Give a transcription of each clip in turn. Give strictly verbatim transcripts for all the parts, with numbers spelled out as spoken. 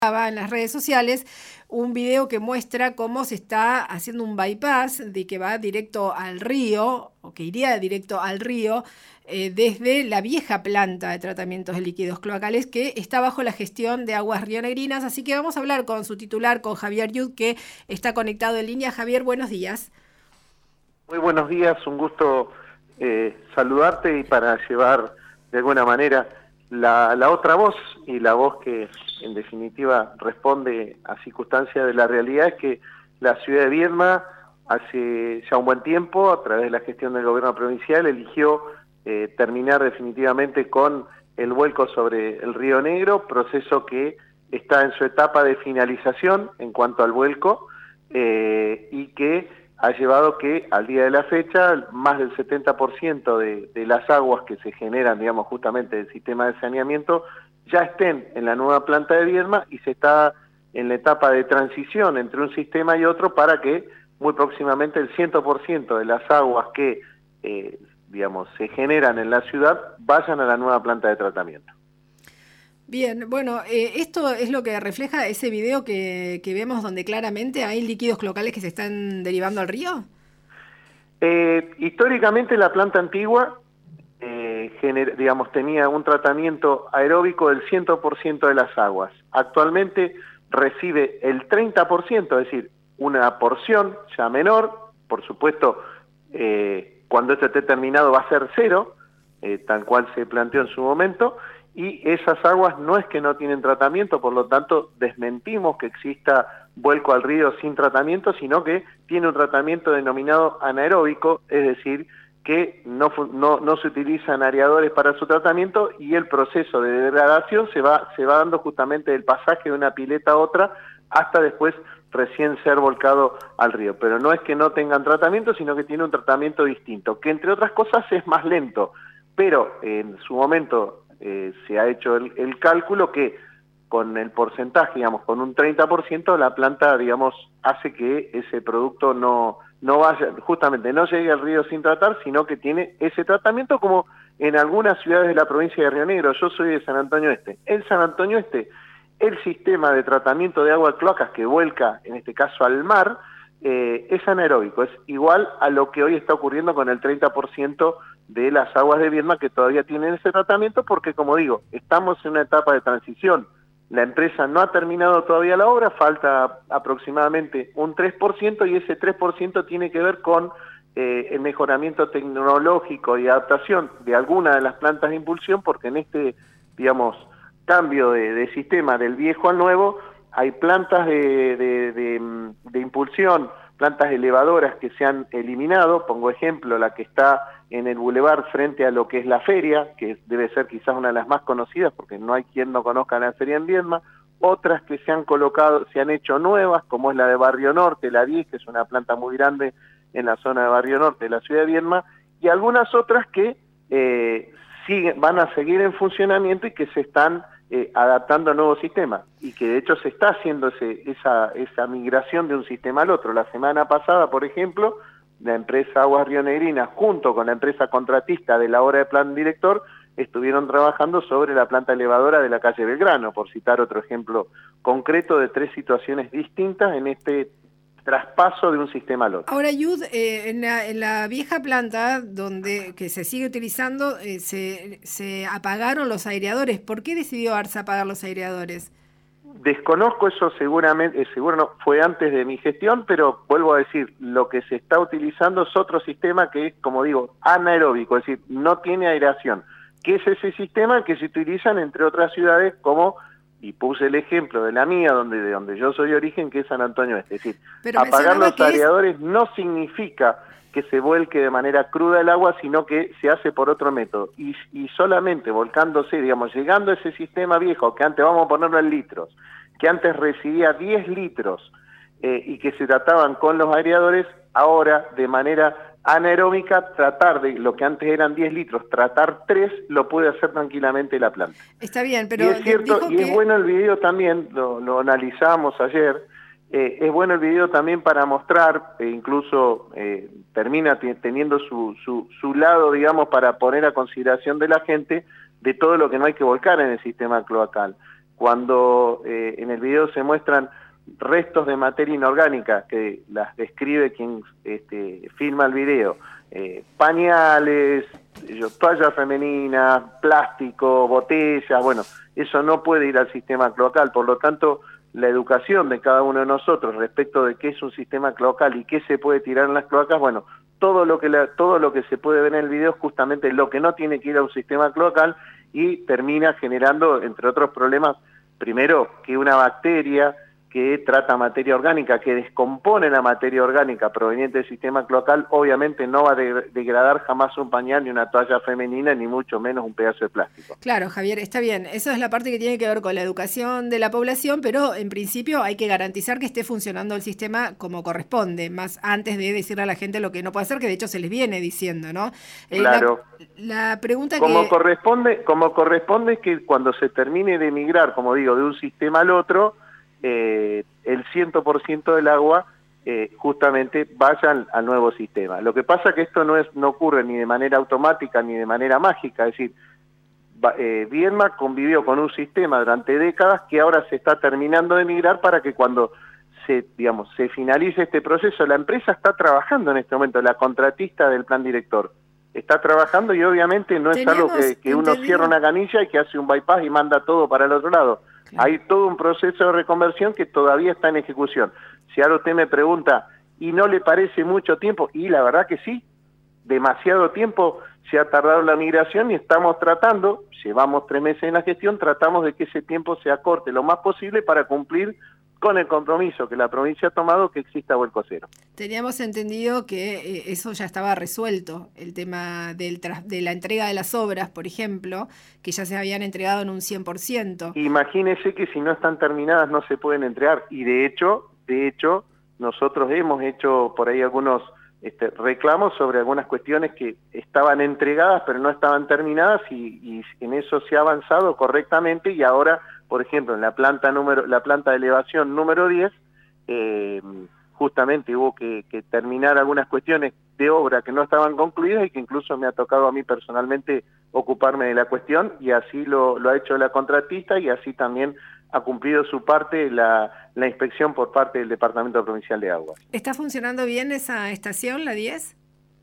En las redes sociales un video que muestra cómo se está haciendo un bypass de que va directo al río, o que iría directo al río, eh, desde la vieja planta de tratamientos de líquidos cloacales que está bajo la gestión de Aguas Rionegrinas. Así que vamos a hablar con su titular, con Javier Yud, que está conectado en línea. Javier, buenos días. Muy buenos días, un gusto eh, saludarte y para llevar de alguna manera la, la otra voz, y la voz que en definitiva responde a circunstancias de la realidad, es que la ciudad de Viedma hace ya un buen tiempo, a través de la gestión del gobierno provincial, eligió eh, terminar definitivamente con el vuelco sobre el Río Negro, proceso que está en su etapa de finalización en cuanto al vuelco, eh, y que ha llevado que al día de la fecha más del setenta por ciento de, de las aguas que se generan, digamos, justamente del sistema de saneamiento, ya estén en la nueva planta de Viedma, y se está en la etapa de transición entre un sistema y otro para que muy próximamente el cien por ciento de las aguas que, eh, digamos, se generan en la ciudad vayan a la nueva planta de tratamiento. Bien, bueno, eh, esto es lo que refleja ese video que, que vemos donde claramente hay líquidos cloacales que se están derivando al río. Eh, históricamente la planta antigua, eh, gener, digamos, tenía un tratamiento aeróbico del cien por ciento de las aguas. Actualmente recibe el treinta por ciento, es decir, una porción ya menor. Por supuesto, eh, cuando esto esté terminado va a ser cero, eh, tal cual se planteó en su momento. Y esas aguas no es que no tienen tratamiento, por lo tanto desmentimos que exista vuelco al río sin tratamiento, sino que tiene un tratamiento denominado anaeróbico, es decir, que no, no, no se utilizan aeradores para su tratamiento, y el proceso de degradación se va, se va dando justamente del pasaje de una pileta a otra hasta después recién ser volcado al río. Pero no es que no tengan tratamiento, sino que tiene un tratamiento distinto, que entre otras cosas es más lento, pero en su momento Eh, se ha hecho el, el cálculo que con el porcentaje, digamos, con un treinta por ciento, la planta, digamos, hace que ese producto no, no vaya, justamente no llegue al río sin tratar, sino que tiene ese tratamiento, como en algunas ciudades de la provincia de Río Negro. Yo soy de San Antonio Este. En San Antonio Este, el sistema de tratamiento de agua de cloacas que vuelca, en este caso al mar, eh, es anaeróbico, es igual a lo que hoy está ocurriendo con el treinta por ciento de las aguas de Viedma, que todavía tienen ese tratamiento, porque, como digo, estamos en una etapa de transición. La empresa no ha terminado todavía la obra, falta aproximadamente un tres por ciento, y ese tres por ciento tiene que ver con eh, el mejoramiento tecnológico y adaptación de algunas de las plantas de impulsión, porque en este, digamos, cambio de, de sistema del viejo al nuevo, hay plantas de, de, de, de impulsión, plantas elevadoras que se han eliminado. Pongo ejemplo la que está en el bulevar frente a lo que es la feria, que debe ser quizás una de las más conocidas, porque no hay quien no conozca la feria en Viedma. Otras que se han colocado, se han hecho nuevas, como es la de Barrio Norte, la diez, que es una planta muy grande en la zona de Barrio Norte de la ciudad de Viedma, y algunas otras que eh, siguen, van a seguir en funcionamiento y que se están Eh, adaptando a nuevos sistemas, y que de hecho se está haciendo ese, esa, esa migración de un sistema al otro. La semana pasada, por ejemplo, la empresa Aguas Rionegrinas, junto con la empresa contratista de la obra de plan director, estuvieron trabajando sobre la planta elevadora de la calle Belgrano, por citar otro ejemplo concreto de tres situaciones distintas en este traspaso de un sistema al otro. Ahora, Yud, eh, en, la, en la vieja planta donde que se sigue utilizando, eh, se, se apagaron los aireadores. ¿Por qué decidió ARSA apagar los aireadores? Desconozco eso, seguramente, eh, seguro no, fue antes de mi gestión, pero vuelvo a decir, lo que se está utilizando es otro sistema que es, como digo, anaeróbico, es decir, no tiene aireación, que es ese sistema que se utilizan entre otras ciudades como... Y puse el ejemplo de la mía, donde de donde yo soy de origen, que es San Antonio Este. Es decir, Pero apagar los aireadores es... no significa que se vuelque de manera cruda el agua, sino que se hace por otro método. Y, y solamente volcándose, digamos, llegando a ese sistema viejo, que antes, vamos a ponerlo en litros, que antes recibía diez litros eh, y que se trataban con los aireadores, ahora de manera anaeróbica, tratar de lo que antes eran diez litros, tratar tres, lo puede hacer tranquilamente la planta. Está bien, pero... Y es cierto, y que... es bueno el video también, lo, lo analizamos ayer, eh, es bueno el video también para mostrar, e incluso eh, termina teniendo su, su, su lado, digamos, para poner a consideración de la gente, de todo lo que no hay que volcar en el sistema cloacal. cuando eh, en el video se muestran restos de materia inorgánica que las describe quien este, filma el video, eh, pañales, toallas femeninas, plástico, botellas, bueno, eso no puede ir al sistema cloacal, por lo tanto la educación de cada uno de nosotros respecto de qué es un sistema cloacal y qué se puede tirar en las cloacas, bueno, todo lo que la, todo lo que se puede ver en el video es justamente lo que no tiene que ir a un sistema cloacal y termina generando, entre otros problemas, primero que una bacteria que trata materia orgánica, que descompone la materia orgánica proveniente del sistema cloacal, obviamente no va a de degradar jamás un pañal ni una toalla femenina, ni mucho menos un pedazo de plástico. Claro, Javier, está bien. Eso es la parte que tiene que ver con la educación de la población, pero en principio hay que garantizar que esté funcionando el sistema como corresponde, más antes de decirle a la gente lo que no puede hacer, que de hecho se les viene diciendo, ¿no? Eh, claro. La, la pregunta como que... Corresponde, como corresponde es que cuando se termine de migrar, como digo, de un sistema al otro, Eh, el cien por ciento del agua eh, justamente vaya al, al nuevo sistema. Lo que pasa es que esto no, es, no ocurre ni de manera automática ni de manera mágica, es decir, va, eh, Viedma convivió con un sistema durante décadas que ahora se está terminando de migrar para que cuando se, digamos, se finalice este proceso, la empresa está trabajando en este momento, la contratista del plan director está trabajando y obviamente no es algo que, que uno cierra una canilla y que hace un bypass y manda todo para el otro lado. Claro. Hay todo un proceso de reconversión que todavía está en ejecución. Si ahora usted me pregunta, ¿y no le parece mucho tiempo? Y la verdad que sí, demasiado tiempo se ha tardado la migración y estamos tratando, llevamos tres meses en la gestión, tratamos de que ese tiempo se acorte lo más posible para cumplir con el compromiso que la provincia ha tomado que exista vuelco cero. Teníamos entendido que eh, eso ya estaba resuelto, el tema del de la entrega de las obras, por ejemplo, que ya se habían entregado en un cien por ciento. Imagínese que si no están terminadas no se pueden entregar, y de hecho, de hecho, nosotros hemos hecho por ahí algunos este, reclamos sobre algunas cuestiones que estaban entregadas pero no estaban terminadas y, y en eso se ha avanzado correctamente y ahora, por ejemplo, en la planta número, la planta de elevación número diez, eh, justamente hubo que, que terminar algunas cuestiones de obra que no estaban concluidas y que incluso me ha tocado a mí personalmente ocuparme de la cuestión y así lo, lo ha hecho la contratista y así también ha cumplido su parte la, la inspección por parte del Departamento Provincial de Aguas. ¿Está funcionando bien esa estación, la diez?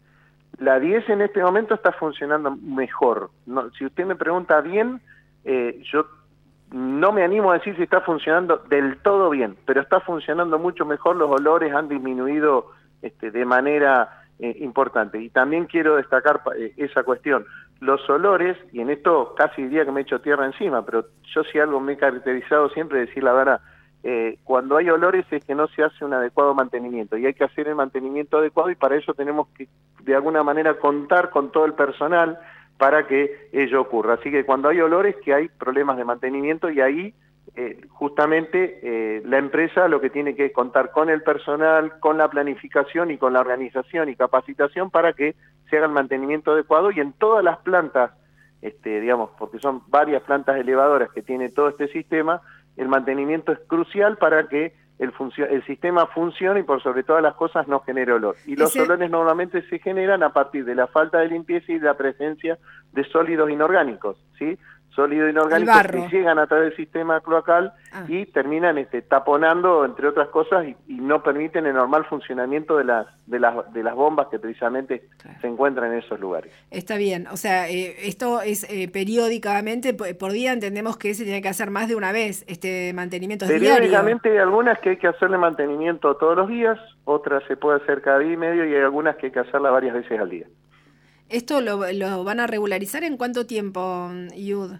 La diez en este momento está funcionando mejor. No, si usted me pregunta bien, eh, yo no me animo a decir si está funcionando del todo bien, pero está funcionando mucho mejor, los olores han disminuido este, de manera eh, importante. Y también quiero destacar eh, esa cuestión, los olores, y en esto casi diría que me echo tierra encima, pero yo si algo me he caracterizado siempre decir la verdad, eh, cuando hay olores es que no se hace un adecuado mantenimiento, y hay que hacer el mantenimiento adecuado, y para eso tenemos que de alguna manera contar con todo el personal, para que ello ocurra. Así que cuando hay olores que hay problemas de mantenimiento y ahí eh, justamente eh, la empresa lo que tiene que contar con el personal, con la planificación y con la organización y capacitación para que se haga el mantenimiento adecuado y en todas las plantas, este, digamos, porque son varias plantas elevadoras que tiene todo este sistema, el mantenimiento es crucial para que el, el sistema funcione y por sobre todas las cosas no genere olor. Y los Ese... olores normalmente se generan a partir de la falta de limpieza y de la presencia de sólidos inorgánicos, ¿sí? Sólidos inorgánicos que llegan a través del sistema cloacal ah. y terminan este, taponando, entre otras cosas, y, y no permiten el normal funcionamiento de las, de las, de las bombas que precisamente claro. se encuentran en esos lugares. Está bien, o sea, eh, esto es eh, periódicamente, por día entendemos que se tiene que hacer más de una vez, este mantenimiento es diario. Periódicamente hay algunas que hay que hacerle mantenimiento todos los días, otras se puede hacer cada día y medio y hay algunas que hay que hacerla varias veces al día. ¿Esto lo, lo van a regularizar en cuánto tiempo, Iud?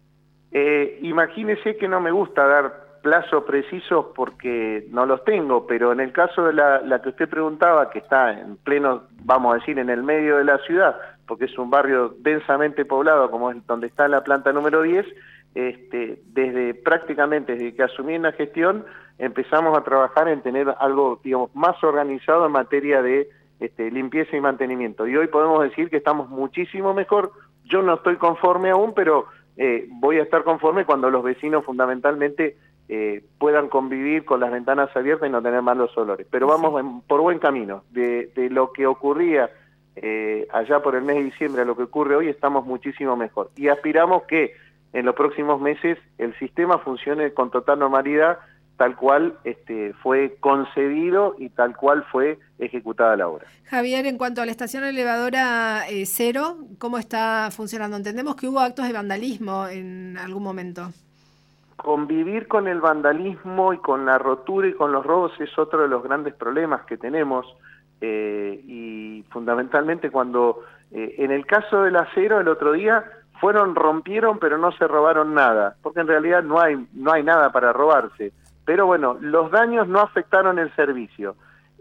Eh, imagínese que no me gusta dar plazos precisos porque no los tengo, pero en el caso de la, la que usted preguntaba, que está en pleno, vamos a decir, en el medio de la ciudad, porque es un barrio densamente poblado, como es donde está la planta número diez, este, desde prácticamente desde que asumí en la gestión, empezamos a trabajar en tener algo, digamos, más organizado en materia de Este, limpieza y mantenimiento. Y hoy podemos decir que estamos muchísimo mejor. Yo no estoy conforme aún, pero eh, voy a estar conforme cuando los vecinos fundamentalmente eh, puedan convivir con las ventanas abiertas y no tener malos olores. Pero vamos en, por buen camino. De, de lo que ocurría eh, allá por el mes de diciembre a lo que ocurre hoy, estamos muchísimo mejor. Y aspiramos que en los próximos meses el sistema funcione con total normalidad, tal cual este, fue concebido y tal cual fue ejecutada la obra. Javier, en cuanto a la estación elevadora eh, cero, ¿cómo está funcionando? Entendemos que hubo actos de vandalismo en algún momento. Convivir con el vandalismo y con la rotura y con los robos es otro de los grandes problemas que tenemos, eh, y fundamentalmente cuando, eh, en el caso del acero el otro día, fueron, rompieron pero no se robaron nada, porque en realidad no hay, no hay nada para robarse. Pero bueno, los daños no afectaron el servicio.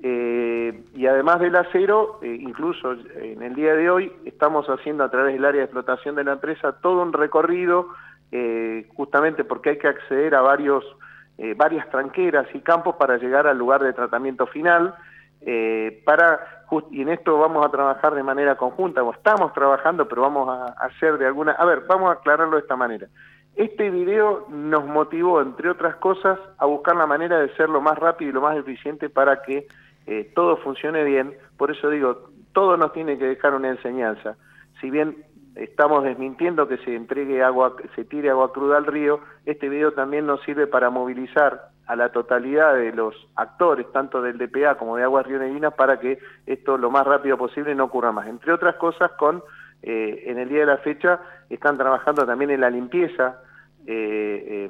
Eh, y además del acero, eh, incluso en el día de hoy estamos haciendo a través del área de explotación de la empresa todo un recorrido, eh, justamente porque hay que acceder a varios, eh, varias tranqueras y campos para llegar al lugar de tratamiento final. Eh, para just, y en esto vamos a trabajar de manera conjunta, o estamos trabajando, pero vamos a hacer de alguna... A ver, vamos a aclararlo de esta manera. Este video nos motivó, entre otras cosas, a buscar la manera de ser lo más rápido y lo más eficiente para que eh, todo funcione bien. Por eso digo, todo nos tiene que dejar una enseñanza. Si bien estamos desmintiendo que se entregue agua, se tire agua cruda al río, este video también nos sirve para movilizar a la totalidad de los actores, tanto del D P A como de Aguas Rionegrinas, para que esto lo más rápido posible no ocurra más. Entre otras cosas, con eh, en el día de la fecha están trabajando también en la limpieza eh, eh,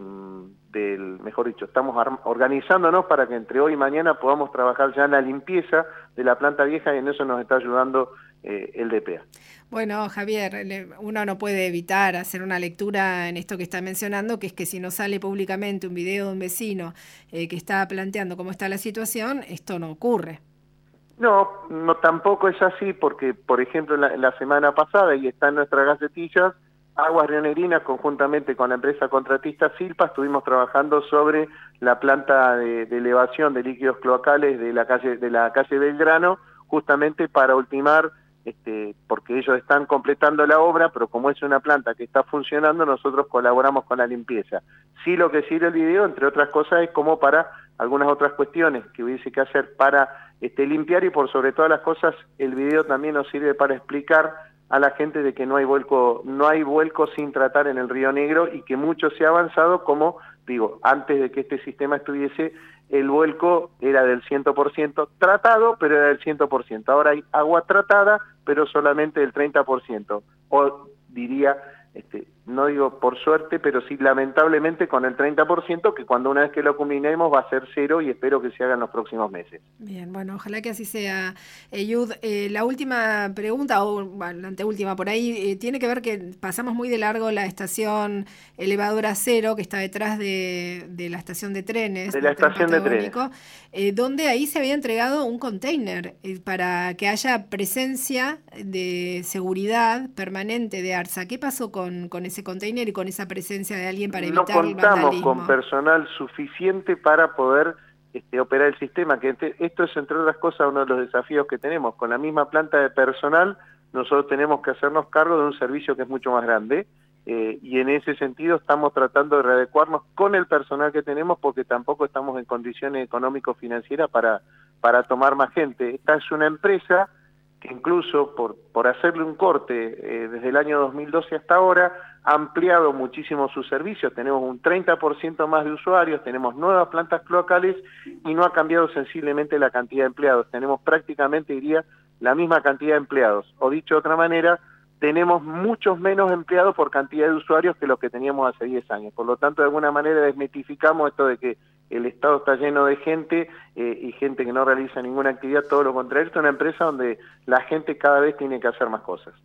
del, mejor dicho, estamos organizándonos para que entre hoy y mañana podamos trabajar ya en la limpieza de la planta vieja, y en eso nos está ayudando eh, el D P A. Bueno, Javier, uno no puede evitar hacer una lectura en esto que está mencionando, que es que si no sale públicamente un video de un vecino eh, que está planteando cómo está la situación, esto no ocurre. No, no tampoco es así, porque, por ejemplo, la, la semana pasada, y está en nuestras gacetillas, Aguas Rionegrinas, conjuntamente con la empresa contratista Silpa, estuvimos trabajando sobre la planta de, de elevación de líquidos cloacales de la calle, de la calle Belgrano, justamente para ultimar, este, porque ellos están completando la obra, pero como es una planta que está funcionando, nosotros colaboramos con la limpieza. Sí, lo que sirve el video, entre otras cosas, es como para algunas otras cuestiones que hubiese que hacer para este, limpiar, y por sobre todas las cosas, el video también nos sirve para explicar a la gente de que no hay vuelco, no hay vuelco sin tratar en el Río Negro, y que mucho se ha avanzado, como digo, antes de que este sistema estuviese, el vuelco era del cien por ciento tratado, pero era del cien por ciento. Ahora hay agua tratada, pero solamente del treinta por ciento. O diría, este, no digo por suerte, pero sí lamentablemente con el treinta por ciento, que cuando una vez que lo combinemos va a ser cero, y espero que se haga en los próximos meses. Bien, bueno, ojalá que así sea. Eh, Yud, eh, la última pregunta, o bueno, la anteúltima por ahí, eh, tiene que ver que pasamos muy de largo la estación elevadora cero, que está detrás de, de la estación de trenes. De la estación de trenes. Eh, donde ahí se había entregado un container eh, para que haya presencia de seguridad permanente de ARSA. ¿Qué pasó con, con ese container y con esa presencia de alguien para evitar el vandalismo? No contamos con personal suficiente para poder este, operar el sistema, que este, esto es, entre otras cosas, uno de los desafíos que tenemos. Con la misma planta de personal, nosotros tenemos que hacernos cargo de un servicio que es mucho más grande, eh, y en ese sentido estamos tratando de readecuarnos con el personal que tenemos, porque tampoco estamos en condiciones económico-financieras para, para tomar más gente. Esta es una empresa que incluso por, por hacerle un corte eh, desde el año dos mil doce hasta ahora, ha ampliado muchísimo sus servicios. Tenemos un treinta por ciento más de usuarios, tenemos nuevas plantas cloacales, y no ha cambiado sensiblemente la cantidad de empleados. Tenemos prácticamente, diría, la misma cantidad de empleados. O dicho de otra manera, tenemos muchos menos empleados por cantidad de usuarios que los que teníamos hace diez años. Por lo tanto, de alguna manera desmitificamos esto de que el Estado está lleno de gente eh, y gente que no realiza ninguna actividad, todo lo contrario. Esto es una empresa donde la gente cada vez tiene que hacer más cosas.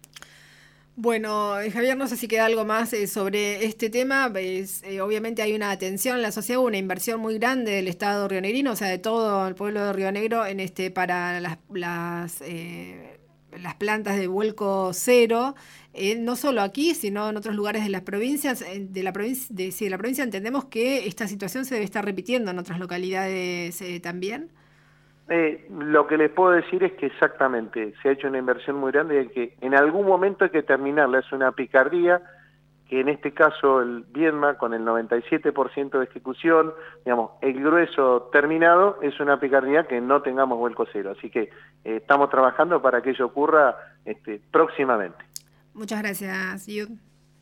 Bueno, Javier, no sé si queda algo más eh, sobre este tema. Es, eh, obviamente hay una atención en la sociedad, una inversión muy grande del Estado rionegrino, o sea, de todo el pueblo de Río Negro, en este para las, las, eh, las plantas de vuelco cero. Eh, no solo aquí, sino en otros lugares de las provincias, de la provincia, de, sí, de la provincia entendemos que esta situación se debe estar repitiendo en otras localidades eh, también. Eh, lo que les puedo decir es que exactamente se ha hecho una inversión muy grande y que en algún momento hay que terminarla. Es una picardía que en este caso el Viedma, con el noventa y siete por ciento de ejecución, digamos, el grueso terminado, es una picardía que no tengamos vuelco cero. Así que eh, estamos trabajando para que ello ocurra este, próximamente. Muchas gracias, Yud.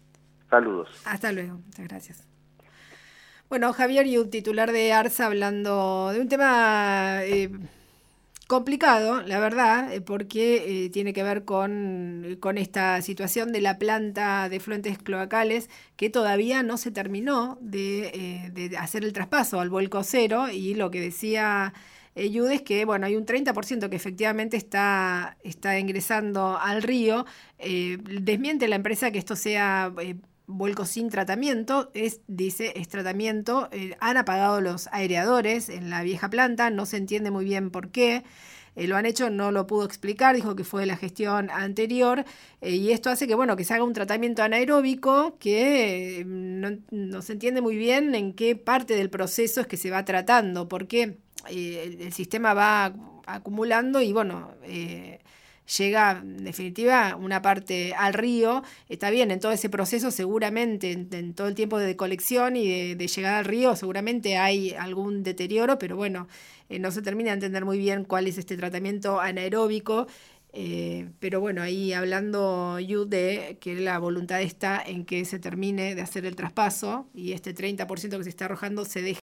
Saludos. Hasta luego, muchas gracias. Bueno, Javier Yud, titular de ARSA, hablando de un tema eh, complicado, la verdad, eh, porque eh, tiene que ver con, con esta situación de la planta de efluentes cloacales que todavía no se terminó de, eh, de hacer el traspaso al vuelco cero, y lo que decía eh, Yud es que bueno, hay un treinta por ciento que efectivamente está, está ingresando al río. Eh, desmiente la empresa que esto sea Eh, vuelco sin tratamiento, es, dice, es tratamiento. Eh, han apagado los aireadores en la vieja planta, no se entiende muy bien por qué. Eh, lo han hecho, no lo pudo explicar, dijo que fue de la gestión anterior, eh, y esto hace que, bueno, que se haga un tratamiento anaeróbico que eh, no, no se entiende muy bien en qué parte del proceso es que se va tratando, porque eh, el, el sistema va acumulando y, bueno, eh, llega en definitiva una parte al río. Está bien, en todo ese proceso seguramente, en, en todo el tiempo de colección y de, de llegada al río, seguramente hay algún deterioro, pero bueno, eh, no se termina de entender muy bien cuál es este tratamiento anaeróbico. Eh, pero bueno, ahí hablando Yu de que la voluntad está en que se termine de hacer el traspaso y este treinta por ciento que se está arrojando se deje